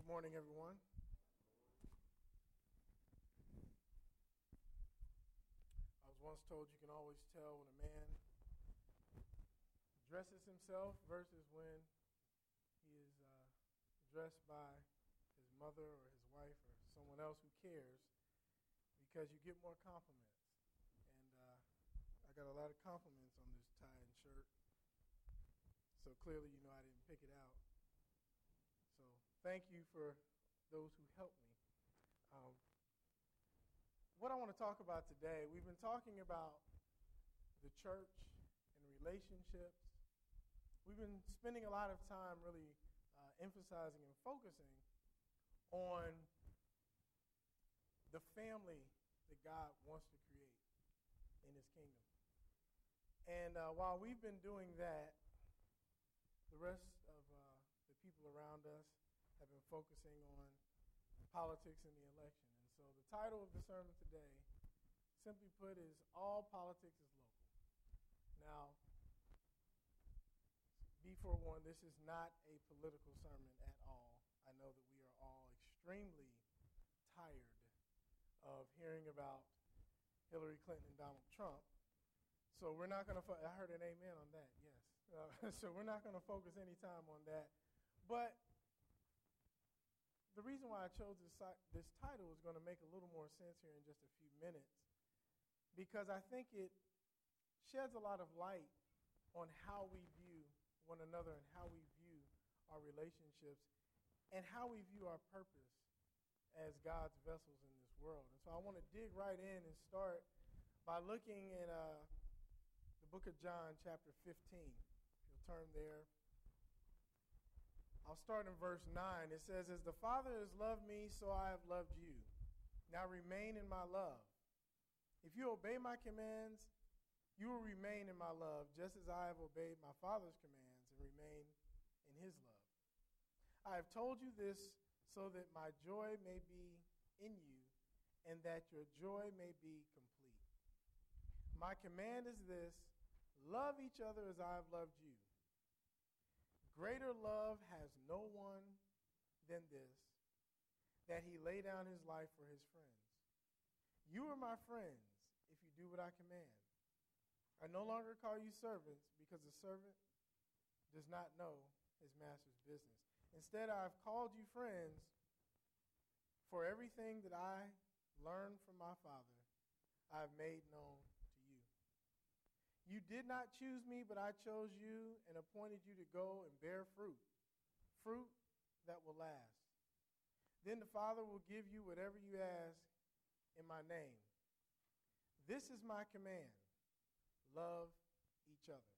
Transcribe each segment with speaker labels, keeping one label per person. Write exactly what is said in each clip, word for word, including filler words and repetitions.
Speaker 1: morning, everyone. I was once told you can always tell when a man dresses himself versus when he is uh, dressed by his mother or his wife or someone else who cares, because you get more compliments. And uh, I got a lot of compliments on this tie and shirt. So clearly, you know, I didn't pick it out. So thank you for those who helped me. Um, what I want to talk about today, we've been talking about the church and relationships. We've been spending a lot of time really uh, emphasizing and focusing on the family that God wants to create in his kingdom. And uh, while we've been doing that, the rest of uh, the people around us have been focusing on politics and the election. And so the title of the sermon today, simply put, is All Politics is Local. Now, be forewarned, this is not a political sermon at all. I know that we are all extremely tired of hearing about Hillary Clinton and Donald Trump. So we're not going to, fo- I heard an amen on that, yes. Uh, so we're not going to focus any time on that. But the reason why I chose this, this title is going to make a little more sense here in just a few minutes, because I think it sheds a lot of light on how we view one another and how we view our relationships and how we view our purpose as God's vessels in this world. And so I want to dig right in and start by looking at uh, the book of John, chapter fifteen. If you'll turn there. I'll start in verse nine. It says, "As the Father has loved me, so I have loved you. Now remain in my love. If you obey my commands, you will remain in my love, just as I have obeyed my Father's commands and remain in his love. I have told you this so that my joy may be in you and that your joy may be complete. My command is this: love each other as I have loved you. Greater love has no one than this, that he lay down his life for his friends. You are my friends if you do what I command. I no longer call you servants, because a servant does not know his master's business. Instead, I have called you friends, for everything that I learned from my Father, I have made known to you. You did not choose me, but I chose you and appointed you to go and bear fruit, fruit that will last. Then the Father will give you whatever you ask in my name. This is my command: love each other."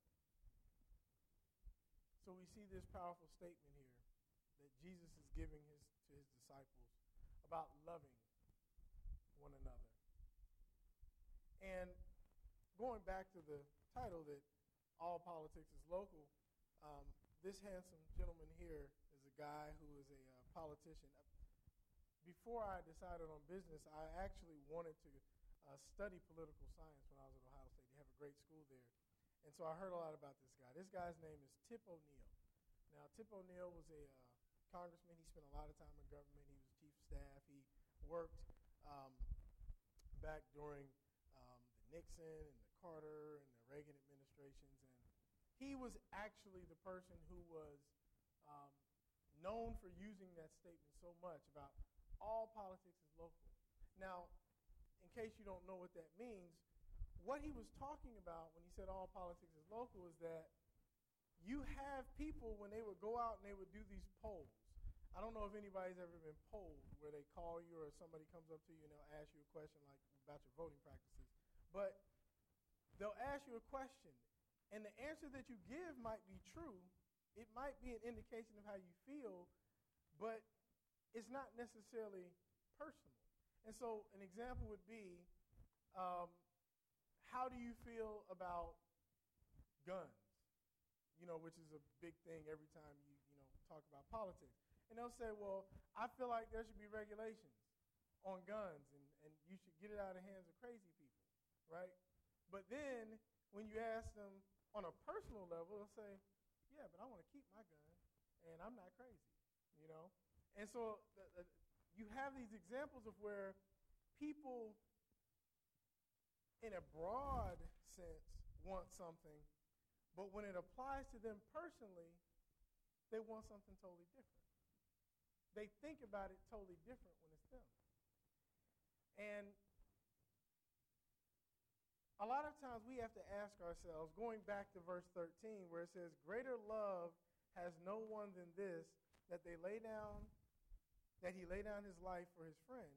Speaker 1: So we see this powerful statement here that Jesus is giving his, to his disciples about loving one another. And going back to the title that All Politics is Local, um, this handsome gentleman here is a guy who is a uh, politician. Before I decided on business, I actually wanted to uh, study political science when I was at Ohio State. They have a great school there. And so I heard a lot about this guy. This guy's name is Tip O'Neill. Now, Tip O'Neill was a uh, congressman. He spent a lot of time in government. He was chief of staff. He worked um, back during um, the Nixon and the Carter and the Reagan administrations. And he was actually the person who was um, known for using that statement so much about all politics is local. Now, in case you don't know what that means, what he was talking about when he said all politics is local is that you have people, when they would go out and they would do these polls. I don't know if anybody's ever been polled where they call you or somebody comes up to you and they'll ask you a question like about your voting practices. But they'll ask you a question, and the answer that you give might be true. It might be an indication of how you feel, but it's not necessarily personal. And so an example would be, um, how do you feel about guns? You know, which is a big thing every time you, you know, talk about politics. And they'll say, well, I feel like there should be regulations on guns, and, and you should get it out of the hands of crazy people, right? But then when you ask them on a personal level, they'll say, yeah, but I want to keep my gun, and I'm not crazy, you know? And so the, the, you have these examples of where people, in a broad sense, want something, but when it applies to them personally, they want something totally different. They think about it totally different when it's them. And a lot of times we have to ask ourselves, going back to verse thirteen, where it says, greater love has no one than this, that they lay down, that he lay down his life for his friend.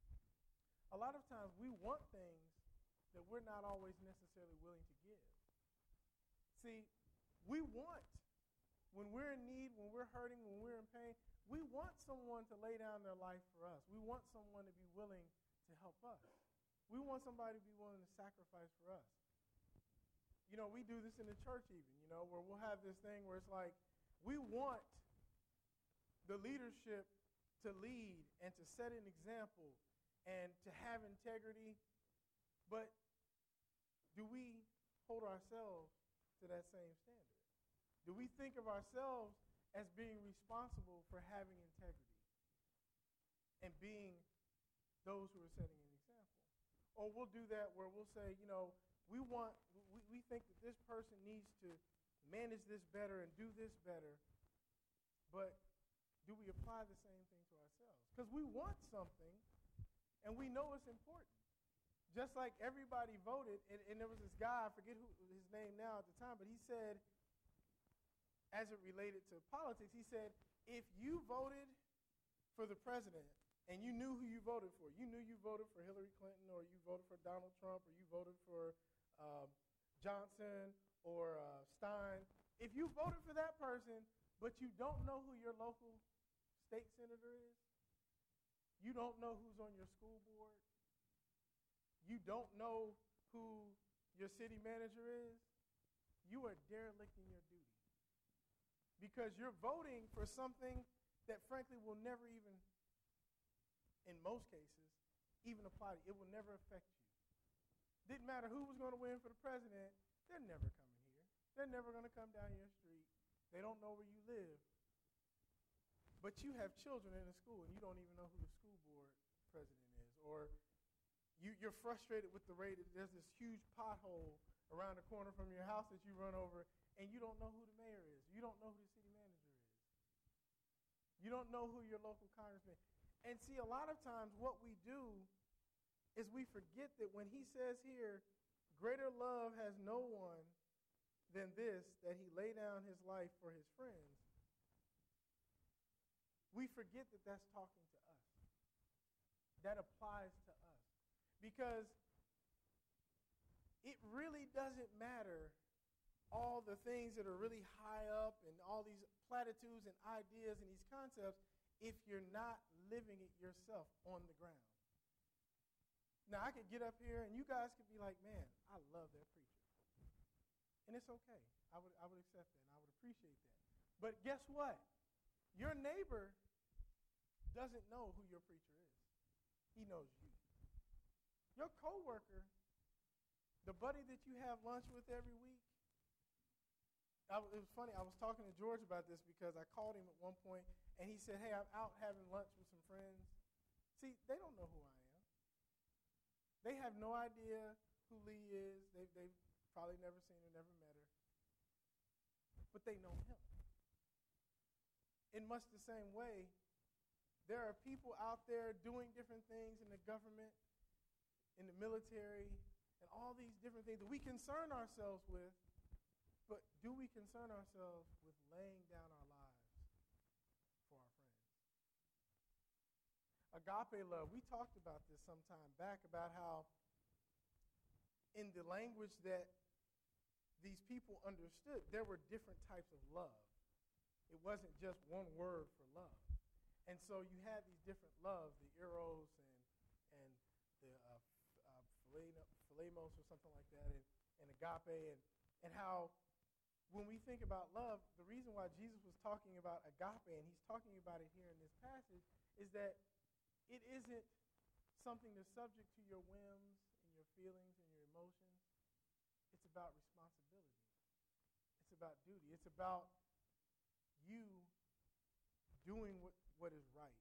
Speaker 1: A lot of times we want things that we're not always necessarily willing to give. See, we want, when we're in need, when we're hurting, when we're in pain, we want someone to lay down their life for us. We want someone to be willing to help us. We want somebody to be willing to sacrifice for us. You know, we do this in the church even, you know, where we'll have this thing where it's like, we want the leadership to lead and to set an example and to have integrity, but do we hold ourselves to that same standard? Do we think of ourselves as being responsible for having integrity and being those who are setting an example? Or we'll do that where we'll say, you know, we want, we, we think that this person needs to manage this better and do this better, but do we apply the same thing to ourselves? Because we want something, and we know it's important. Just like everybody voted, and, and there was this guy, I forget who his name now at the time, but he said, as it related to politics, he said, if you voted for the president and you knew who you voted for, you knew you voted for Hillary Clinton or you voted for Donald Trump or you voted for uh, Johnson or uh, Stein, if you voted for that person but you don't know who your local state senator is, you don't know who's on your school board, you don't know who your city manager is, you are derelicting your duty. Because you're voting for something that frankly will never even, in most cases, even apply to you. It will never affect you. Didn't matter who was going to win for the president, they're never coming here. They're never going to come down your street. They don't know where you live. But you have children in the school, and you don't even know who the school board president is. Or you, you're frustrated with the rate that there's this huge pothole around the corner from your house that you run over, and you don't know who the mayor is. You don't know who the city manager is. You don't know who your local congressman is. And see, a lot of times what we do is we forget that when he says here, greater love has no one than this, that he lay down his life for his friends, we forget that that's talking to us. That applies to us. Because it really doesn't matter all the things that are really high up and all these platitudes and ideas and these concepts if you're not living it yourself on the ground. Now, I could get up here and you guys could be like, man, I love that preacher. And it's okay. I would, I would accept that and I would appreciate that. But guess what? Your neighbor doesn't know who your preacher is. He knows you. Your coworker, the buddy that you have lunch with every week, I, it was funny. I was talking to George about this because I called him at one point, and he said, hey, I'm out having lunch with some friends. See, they don't know who I am. They have no idea who Lee is. They, they've probably never seen her, never met her. But they know him. In much the same way, there are people out there doing different things in the government, in the military, and all these different things that we concern ourselves with. But do we concern ourselves with laying down our lives for our friends? Agape love, we talked about this some time back, about how in the language that these people understood, there were different types of love. It wasn't just one word for love. And so you had these different loves, the eros and, and the uh, uh, philemos or something like that, and, and agape, and, and how when we think about love, the reason why Jesus was talking about agape, and he's talking about it here in this passage, is that it isn't something that's subject to your whims and your feelings and your emotions. It's about responsibility. It's about duty. It's about you doing what what is right.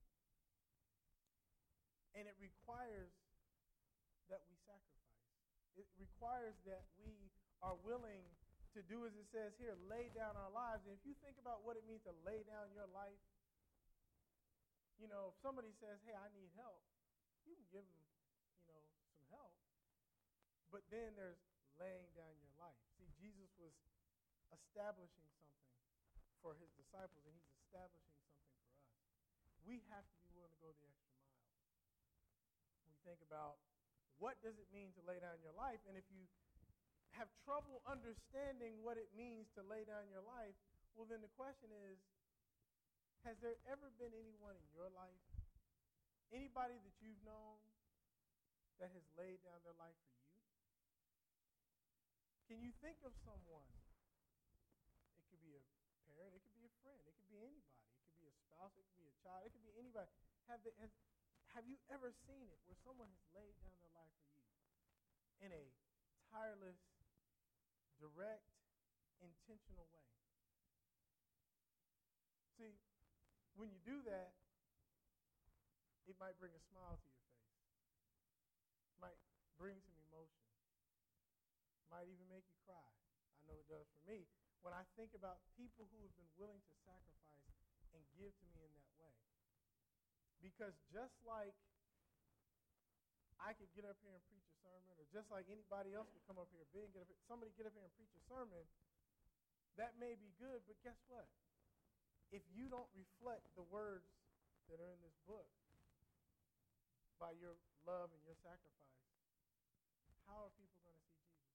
Speaker 1: And it requires that we sacrifice. It requires that we are willing to do as it says here, lay down our lives. And if you think about what it means to lay down your life, you know, if somebody says, hey, I need help, you can give them, you know, some help. But then there's laying down your life. See, Jesus was establishing something for his disciples, and he's establishing something for us. We have to be willing to go the extra mile. We think about what does it mean to lay down your life, and if you have trouble understanding what it means to lay down your life, well, then the question is, has there ever been anyone in your life, anybody that you've known, that has laid down their life for you? Can you think of someone? It could be a parent, it could be a friend, it could be anybody. It could be a spouse, it could be a child, it could be anybody. Have, they, has, have you ever seen it where someone has laid down their life for you in a tireless, direct, intentional way? See, when you do that, it might bring a smile to your face. It might bring some emotion. It might even make you cry. I know it does for me when I think about people who have been willing to sacrifice and give to me in that way. Because just like I could get up here and preach a sermon, or just like anybody else could come up here, big, get up here, somebody get up here and preach a sermon, that may be good, but guess what? If you don't reflect the words that are in this book by your love and your sacrifice, how are people going to see Jesus?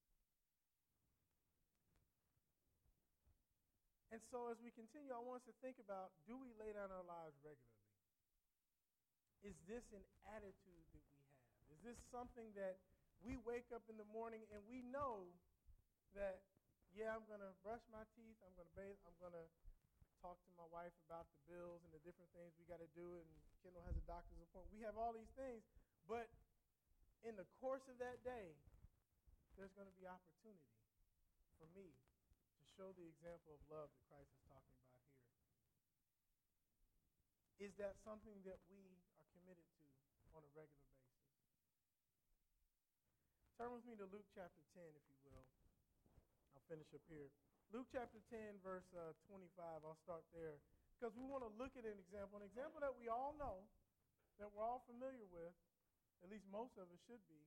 Speaker 1: And so as we continue, I want us to think about, do we lay down our lives regularly? Is this an attitude that we have? Is this something that we wake up in the morning and we know that, yeah, I'm going to brush my teeth, I'm going to bathe, I'm going to talk to my wife about the bills and the different things we got to do, and Kendall has a doctor's appointment. We have all these things, but in the course of that day, there's going to be opportunity for me to show the example of love that Christ is talking about here. Is that something that we are committed to on a regular basis? Turn with me to Luke chapter ten, if you will. I'll finish up here. Luke chapter ten, verse uh, twenty-five. I'll start there because we want to look at an example, an example that we all know, that we're all familiar with, at least most of us should be,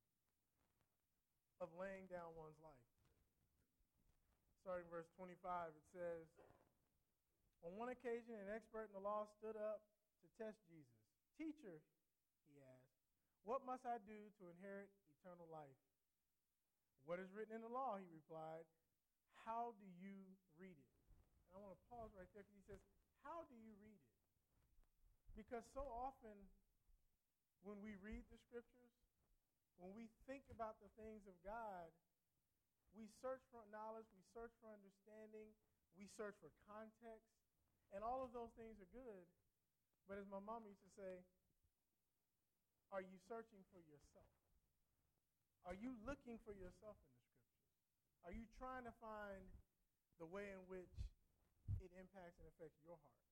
Speaker 1: of laying down one's life. Starting verse twenty-five, it says, on one occasion, an expert in the law stood up to test Jesus. Teacher, he asked, what must I do to inherit eternal life? What is written in the law, he replied. How do you read it? And I want to pause right there because he says, how do you read it? Because so often when we read the scriptures, when we think about the things of God, we search for knowledge, we search for understanding, we search for context, and all of those things are good. But as my mom used to say, are you searching for yourself? Are you looking for yourself in the scriptures? Are you trying to find the way in which it impacts and affects your heart?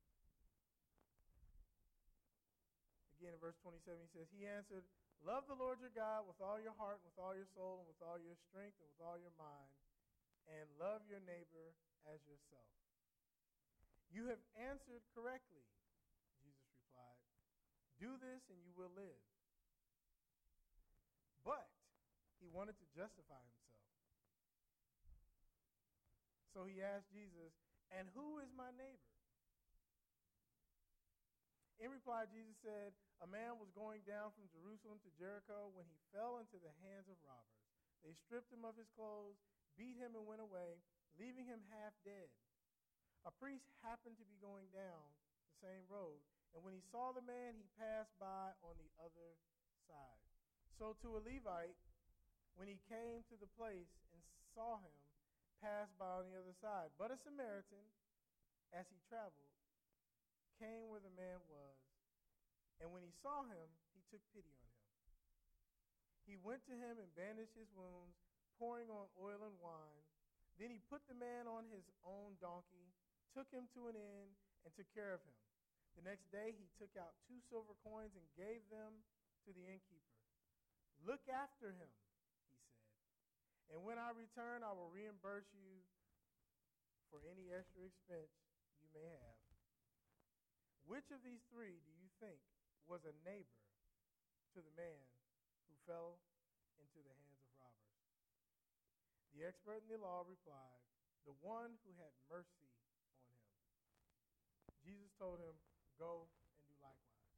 Speaker 1: Again, in verse twenty-seven, he says, he answered, love the Lord your God with all your heart, with all your soul, and with all your strength, and with all your mind, and love your neighbor as yourself. You have answered correctly, Jesus replied. Do this and you will live. But he wanted to justify himself. So he asked Jesus, and who is my neighbor? In reply, Jesus said, a man was going down from Jerusalem to Jericho when he fell into the hands of robbers. They stripped him of his clothes, beat him, and went away, leaving him half dead. A priest happened to be going down the same road, and when he saw the man, he passed by on the other side. So to a Levite, when he came to the place and saw him, passed by on the other side. But a Samaritan, as he traveled, came where the man was, and when he saw him, he took pity on him. He went to him and bandaged his wounds, pouring on oil and wine. Then he put the man on his own donkey, took him to an inn, and took care of him. The next day he took out two silver coins and gave them to the innkeeper. Look after him, he said, and when I return, I will reimburse you for any extra expense you may have. Which of these three do you think was a neighbor to the man who fell into the hands of robbers? The expert in the law replied, the one who had mercy on him. Jesus told him, go and do likewise.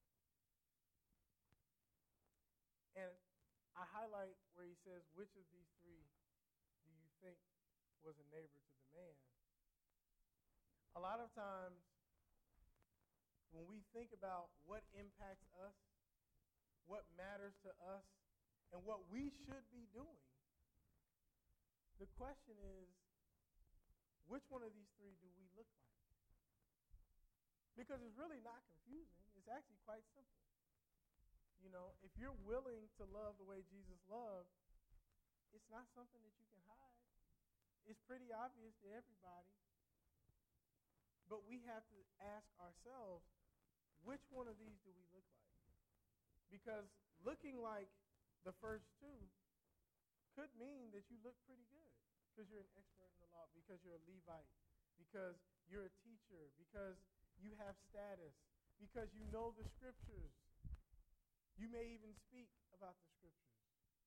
Speaker 1: And I highlight where he says, which of these three do you think was a neighbor to the man? A lot of times, when we think about what impacts us, what matters to us, and what we should be doing, the question is, which one of these three do we look like? Because it's really not confusing. It's actually quite simple. You know, if you're willing to love the way Jesus loved, it's not something that you can hide. It's pretty obvious to everybody. But we have to ask ourselves, which one of these do we look like? Because looking like the first two could mean that you look pretty good because you're an expert in the law, because you're a Levite, because you're a teacher, because you have status, because you know the scriptures. You may even speak about the scriptures.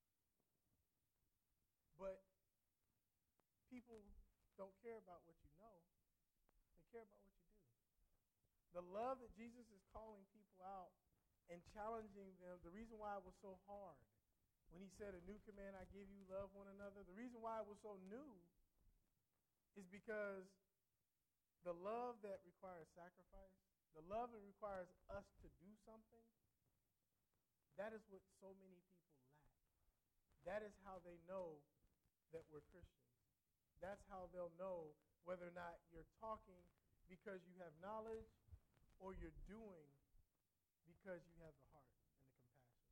Speaker 1: But people don't care about what you know. They care about what you do. The love that Jesus is calling people out and challenging them, the reason why it was so hard when he said, a new command I give you, love one another, the reason why it was so new is because the love that requires sacrifice, the love that requires us to do something, that is what so many people lack. That is how they know that we're Christians. That's how they'll know whether or not you're talking because you have knowledge or you're doing because you have the heart and the compassion.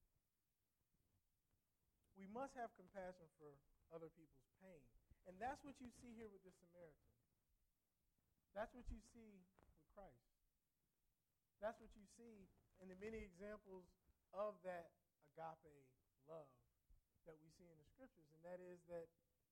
Speaker 1: We must have compassion for other people's pain. And that's what you see here with this Samaritan. That's what you see with Christ. That's what you see in the many examples of that agape love that we see in the scriptures, and that is that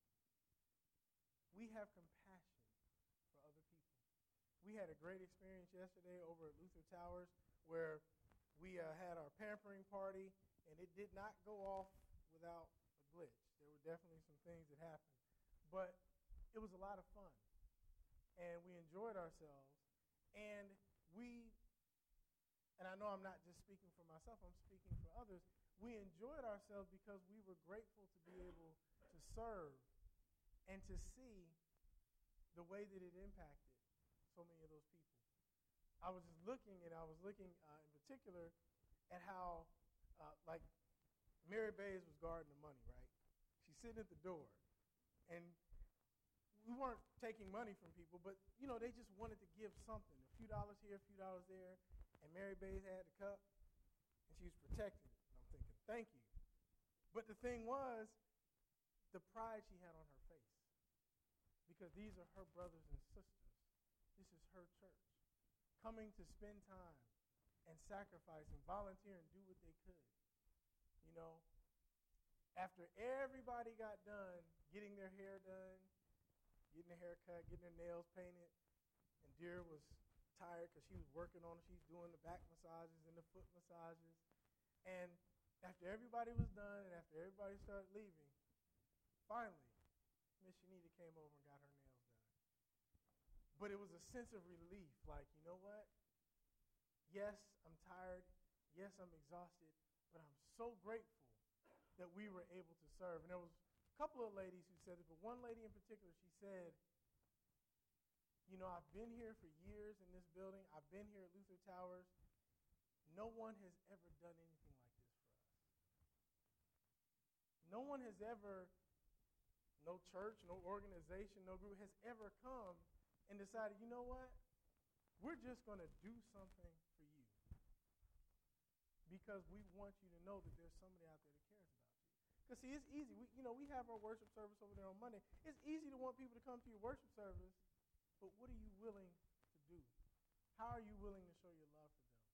Speaker 1: we have compassion for other people. We had a great experience yesterday over at Luther Towers where we uh, had our pampering party, and it did not go off without a glitch. There were definitely some things that happened, but it was a lot of fun, and we enjoyed ourselves, and we, and I know I'm not just speaking for myself, I'm speaking for others, we enjoyed ourselves because we were grateful to be able to serve and to see the way that it impacted so many of those people. I was just looking, and I was looking uh, in particular at how, uh, like, Mary Bays was guarding the money, right? She's sitting at the door, and we weren't taking money from people, but, you know, they just wanted to give something, a few dollars here, a few dollars there, and Mary Bays had the cup, and she was protecting it. And I'm thinking, thank you. But the thing was, the pride she had on her face, because these are her brothers and sisters. This is her church, coming to spend time and sacrifice and volunteer and do what they could. You know, after everybody got done getting their hair done, getting their hair cut, getting their nails painted, and Dear was tired because she was working on it. She's doing the back massages and the foot massages. And after everybody was done and after everybody started leaving, finally, Miss Shanita came over and got her nails done. But it was a sense of relief, like, you know what? Yes, I'm tired. Yes, I'm exhausted. But I'm so grateful that we were able to serve. And there was a couple of ladies who said it, but one lady in particular, she said, you know, I've been here for years in this building. I've been here at Luther Towers. No one has ever done anything like this for us. No one has ever, no church, no organization, no group has ever come and decided, you know what? We're just going to do something for you because we want you to know that there's somebody out there that cares about you. Because, see, it's easy. We, you know, we have our worship service over there on Monday. It's easy to want people to come to your worship service, but what are you willing to do? How are you willing to show your love for them?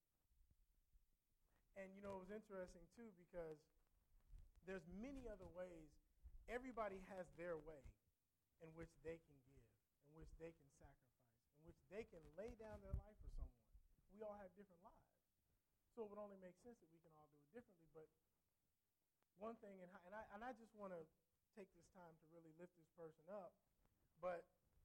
Speaker 1: And, you know, it was interesting, too, because there's many other ways. Everybody has their way in which they can give, in which they can sacrifice, in which they can lay down their life for someone. We all have different lives. So it would only make sense that we can all do it differently. But one thing, and I, and I, and I just want to take this time to really lift this person up, but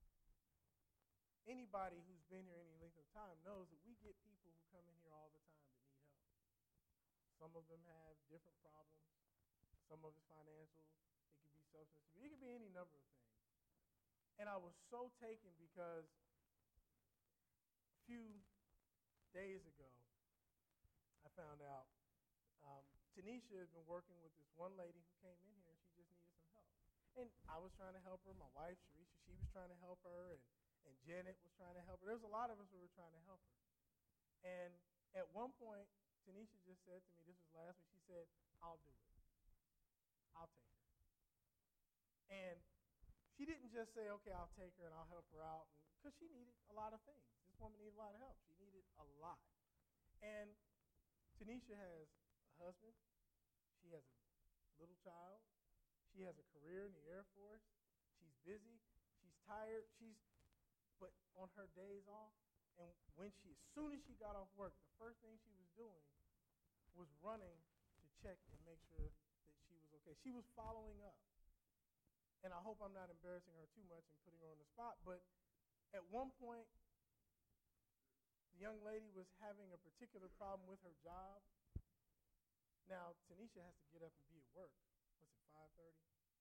Speaker 1: anybody who's been here any length of time knows that we get people who come in here all the time that need help. Some of them have different problems. Some of it's financial. It could be substance abuse. It could be any number of things. And I was so taken because a few days ago, I found out um, Tanisha had been working with this one lady who came in here, and she just needed some help. And I was trying to help her. My wife, Sharisha, she was trying to help her, and, and Janet was trying to help her. There was a lot of us who were trying to help her. And at one point, Tanisha just said to me, this was last week, she said, I'll do it. I'll take her. And she didn't just say, okay, I'll take her and I'll help her out, because she needed a lot of things. This woman needed a lot of help. She needed a lot. And Tanisha has a husband. She has a little child. She has a career in the Air Force. She's busy. She's tired. She's, but on her days off, and when she, as soon as she got off work, the first thing she was doing was running to check and make sure that she was okay. She was following up. And I hope I'm not embarrassing her too much and putting her on the spot, but at one point, the young lady was having a particular problem with her job. Now, Tanisha has to get up and be at work. What's it, five thirty?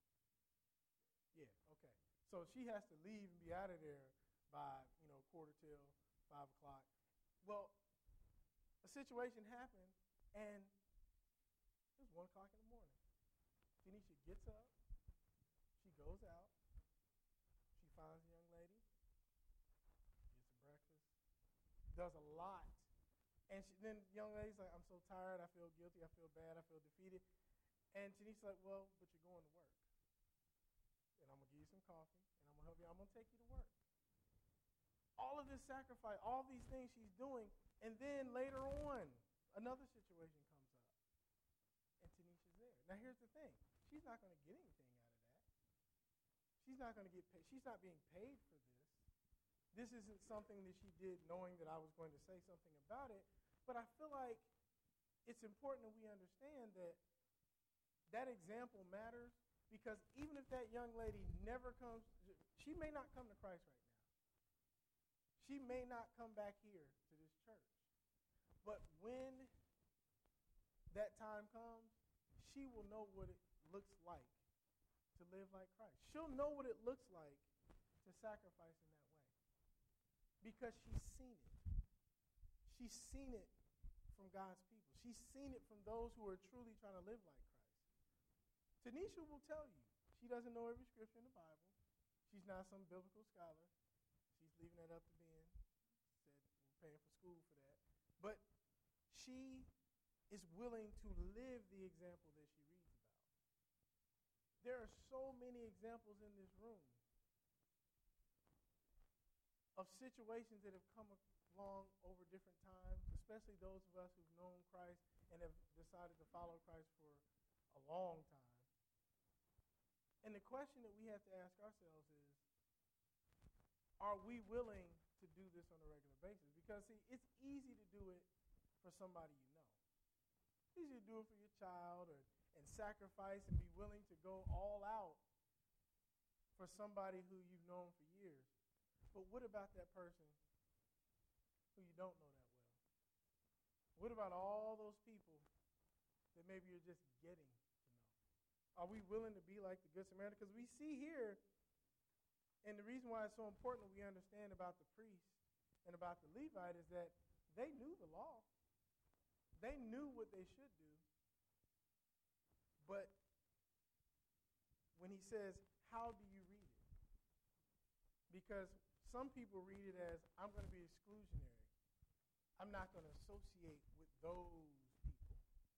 Speaker 1: Yeah, okay. So she has to leave and be out of there by, you know, quarter till five o'clock. Well, a situation happened, and it was one o'clock in the morning. Tanisha gets up. She goes out. She finds the young lady, gets some breakfast, does a lot. And she, then the young lady's like, I'm so tired, I feel guilty, I feel bad, I feel defeated. And Tanisha's like, well, but you're going to work. And I'm going to give you some coffee, and I'm going to help you. I'm going to take you to work. All of this sacrifice, all these things she's doing, and then later on, another situation comes up. And Tanisha's there. Now, here's the thing. She's not going to get anything out of that. She's not going to get paid. She's not being paid for this. This isn't something that she did knowing that I was going to say something about it. But I feel like it's important that we understand that that example matters, because even if that young lady never comes, she may not come to Christ right now. She may not come back here to this church. But when that time comes, she will know what it looks like to live like Christ. She'll know what it looks like to sacrifice in that way, because she's seen it. She's seen it from God's people. She's seen it from those who are truly trying to live like Christ. Tanisha will tell you, she doesn't know every scripture in the Bible. She's not some biblical scholar. She's leaving that up to Ben. Said we're paying for school for that. But she is willing to live the example that she reads about. There are so many examples in this room of situations that have come along over different times, especially those of us who've known Christ and have decided to follow Christ for a long time. And the question that we have to ask ourselves is, are we willing to do this on a regular basis? Because, see, it's easy to do it for somebody you know. It's easy to do it for your child, or and sacrifice and be willing to go all out for somebody who you've known for years. But what about that person who you don't know that well? What about all those people that maybe you're just getting to know? Are we willing to be like the Good Samaritan? Because we see here, and the reason why it's so important that we understand about the priest and about the Levite is that they knew the law. They knew what they should do. But when he says, how do you read it? Because some people read it as, I'm going to be exclusionary. I'm not going to associate with those people.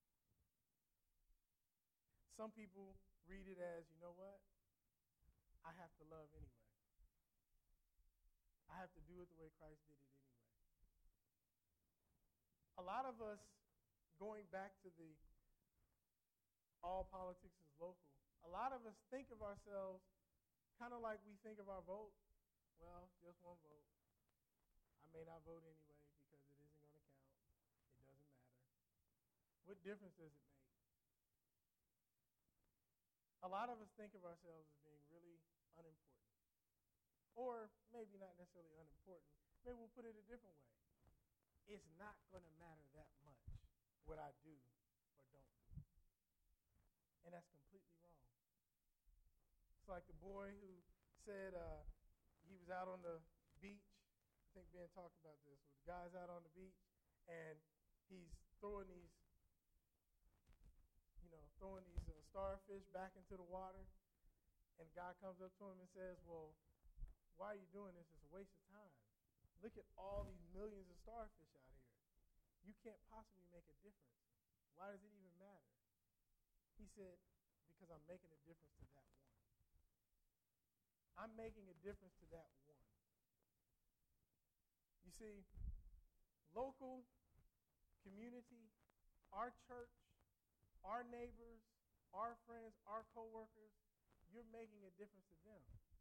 Speaker 1: Some people read it as, you know what? I have to love anyway. I have to do it the way Christ did it anyway. a lot of us, going back to the all politics is local, a lot of us think of ourselves kind of like we think of our vote. Well, just one vote. I may not vote anyway because it isn't going to count. It doesn't matter. What difference does it make? A lot of us think of ourselves as being really unimportant. Or maybe not necessarily unimportant. Maybe we'll put it a different way. It's not going to matter that much what I do or don't do. And that's completely wrong. It's like the boy who said uh, he was out on the beach. I think Ben talked about this. Where the guy's out on the beach, and he's throwing these, you know, throwing these uh, starfish back into the water. And the guy comes up to him and says, well, why are you doing this? It's a waste of time. Look at all these millions of starfish out here. You can't possibly make a difference. Why does it even matter? He said, because I'm making a difference to that one. I'm making a difference to that one. You see, local, community, our church, our neighbors, our friends, our coworkers, you're making a difference to them.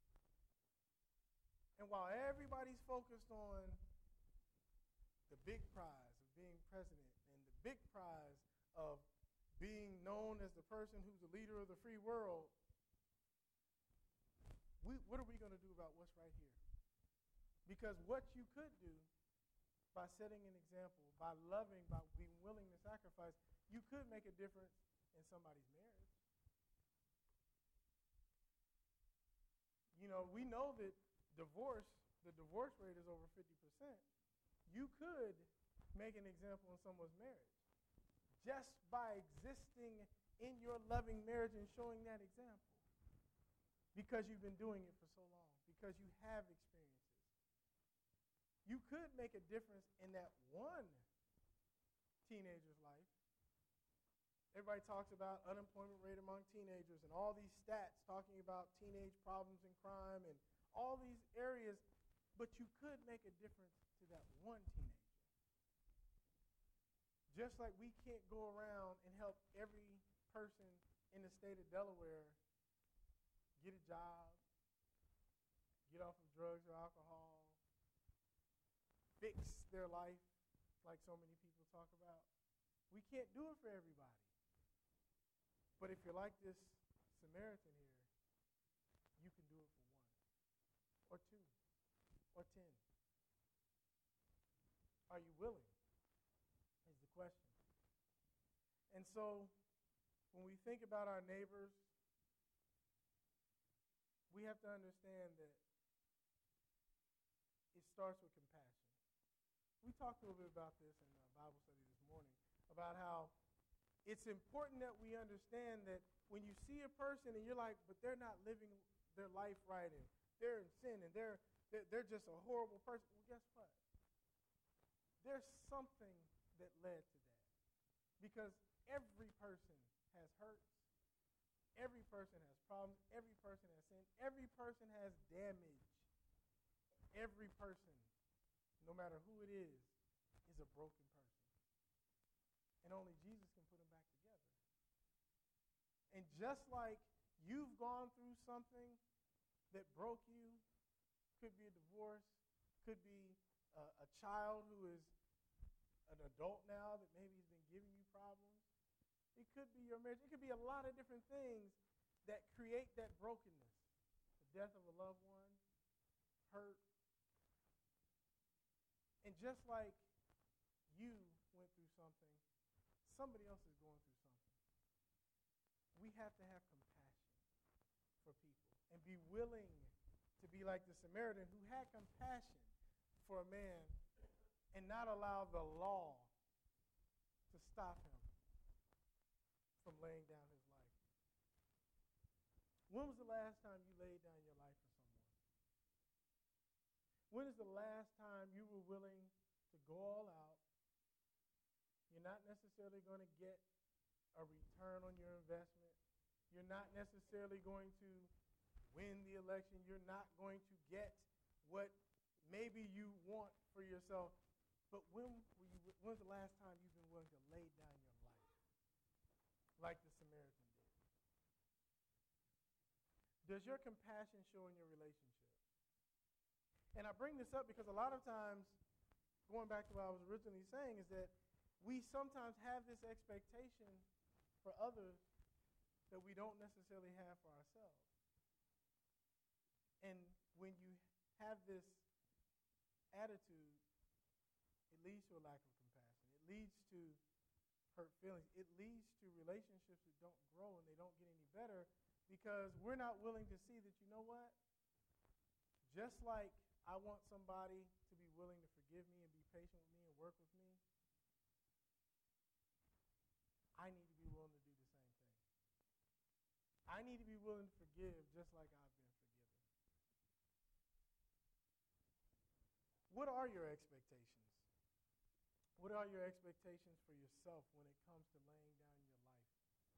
Speaker 1: And while everybody's focused on the big prize of being president and the big prize of being known as the person who's the leader of the free world, we, what are we going to do about what's right here? Because what you could do by setting an example, by loving, by being willing to sacrifice, you could make a difference in somebody's marriage. You know, we know that divorce, the divorce rate is over fifty percent. You could make an example in someone's marriage just by existing in your loving marriage and showing that example because you've been doing it for so long, because you have experiences. You could make a difference in that one teenager's life. Everybody talks about unemployment rate among teenagers and all these stats talking about teenage problems and crime and all these areas, but you could make a difference to that one teenager. Just like we can't go around and help every person in the state of Delaware get a job, get off of drugs or alcohol, fix their life like so many people talk about. We can't do it for everybody. But if you're like this Samaritan here, you can do it for one, or two, or ten. Are you willing? Is the question. And so, when we think about our neighbors, we have to understand that it starts with compassion. We talked a little bit about this in the Bible study this morning, about how it's important that we understand that when you see a person and you're like, but they're not living their life right, and they're in sin, and they're, they're, they're just a horrible person, well, guess what? There's something that led to that. Because every person has hurts, every person has problems, every person has sin, every person has damage. Every person, no matter who it is, is a broken person. And only Jesus can put them back together. And just like you've gone through something that broke you, could be a divorce, could be a, a child who is an adult now that maybe has been giving you problems. It could be your marriage. It could be a lot of different things that create that brokenness. The death of a loved one, hurt. And just like you went through something, somebody else is going through something. We have to have compassion for people and be willing to be like the Samaritan who had compassion for a man and not allow the law to stop him from laying down his life. When was the last time you laid down your life for someone? When is the last time you were willing to go all out? You're not necessarily going to get a return on your investment. You're not necessarily going to win the election. You're not going to get what maybe you want for yourself. But when were you, when's the last time you've been willing to lay down your life like the Samaritan did? Does your compassion show in your relationship? And I bring this up because a lot of times, going back to what I was originally saying, is that we sometimes have this expectation for others that we don't necessarily have for ourselves. And when you have this attitude, it leads to a lack of compassion. It leads to hurt feelings. It leads to relationships that don't grow and they don't get any better because we're not willing to see that, you know what? Just like I want somebody to be willing to forgive me and be patient with me and work with me, I need to be willing to do the same thing. I need to be willing to forgive just like I've been forgiven. What are your expectations? What are your expectations for yourself when it comes to laying down your life?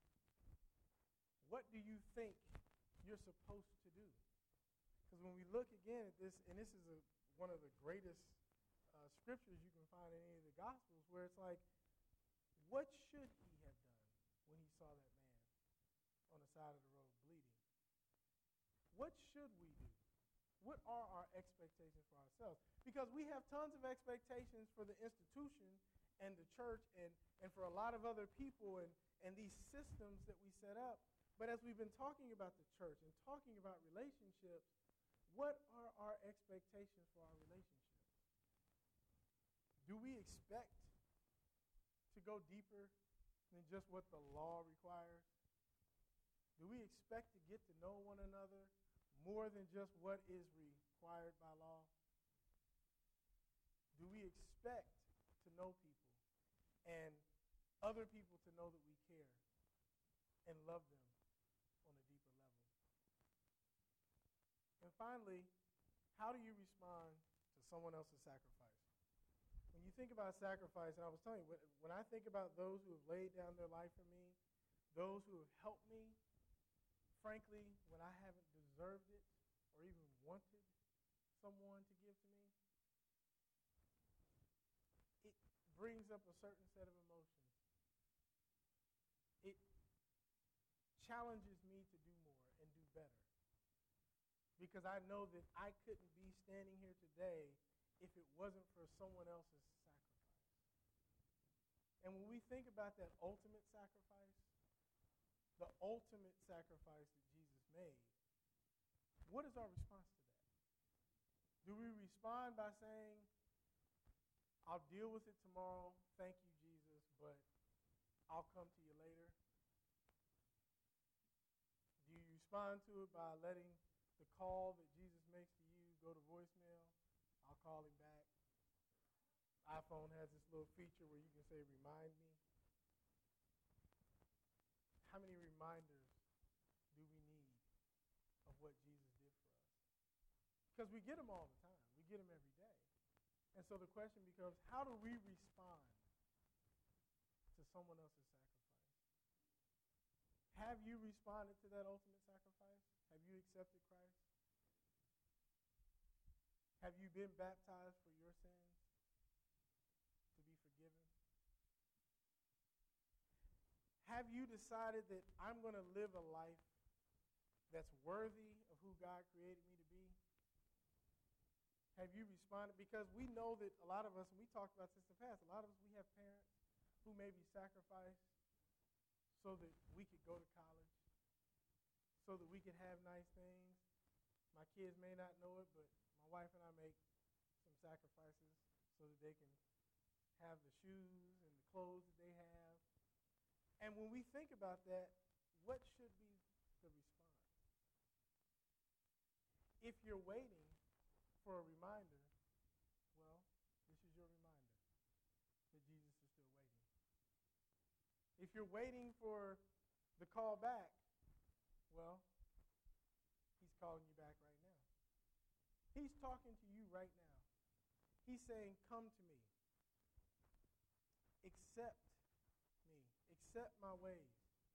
Speaker 1: What do you think you're supposed to do? Because when we look again at this, and this is a, one of the greatest uh, scriptures you can find in any of the Gospels, where it's like, what should he have done when he saw that man on the side of the road bleeding? What should we do? What are our expectations for ourselves? Because we have tons of expectations for the institution and the church and, and for a lot of other people and, and these systems that we set up. But as we've been talking about the church and talking about relationships, what are our expectations for our relationships? Do we expect to go deeper than just what the law requires? Do we expect to get to know one another more than just what is required by law? Do we expect to know people and other people to know that we care and love them on a deeper level? And finally, how do you respond to someone else's sacrifice? When you think about sacrifice, and I was telling you, when I think about those who have laid down their life for me, those who have helped me, frankly, when I haven't deserved it or even wanted someone to give to me, it brings up a certain set of emotions. It challenges me to do more and do better. Because I know that I couldn't be standing here today if it wasn't for someone else's sacrifice. And when we think about that ultimate sacrifice, the ultimate sacrifice that Jesus made, what is our response to that? Do we respond by saying, I'll deal with it tomorrow, thank you, Jesus, but I'll come to you later? Do you respond to it by letting the call that Jesus makes to you go to voicemail? I'll call him back. iPhone has this little feature where you can say, remind me. How many reminders do we need of what Jesus did for us? Because we get them all the time. We get them every day. And so the question becomes, how do we respond to someone else's sacrifice? Have you responded to that ultimate sacrifice? Have you accepted Christ? Have you been baptized for your sins to be forgiven? Have you decided that I'm going to live a life that's worthy of who God created me to be? Have you responded? Because we know that a lot of us, and we talked about this in the past, a lot of us, we have parents who maybe sacrificed so that we could go to college, so that we could have nice things. My kids may not know it, but my wife and I make some sacrifices so that they can have the shoes and the clothes that they have. And when we think about that, what should be the response? If you're waiting for a reminder, well, this is your reminder that Jesus is still waiting. If you're waiting for the call back, well, he's calling you back right now. He's talking to you right now. He's saying, come to me. Accept me. Accept my ways.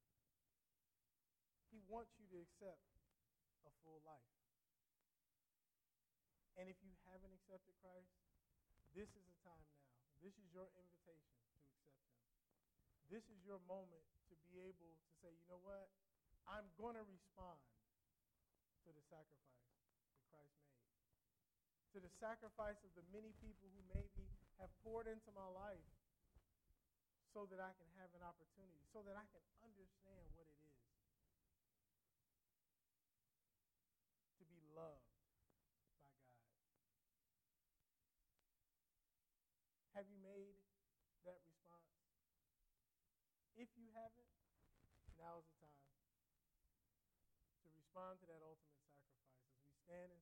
Speaker 1: He wants you to accept a full life. And if you haven't accepted Christ, this is the time now. This is your invitation to accept him. This is your moment to be able to say, you know what? I'm going to respond to the sacrifice that Christ made, to the sacrifice of the many people who maybe have poured into my life so that I can have an opportunity, so that I can understand what it is to be loved by God. Have you made that response? If you haven't, now is the time to respond to that ultimate sacrifice as we stand and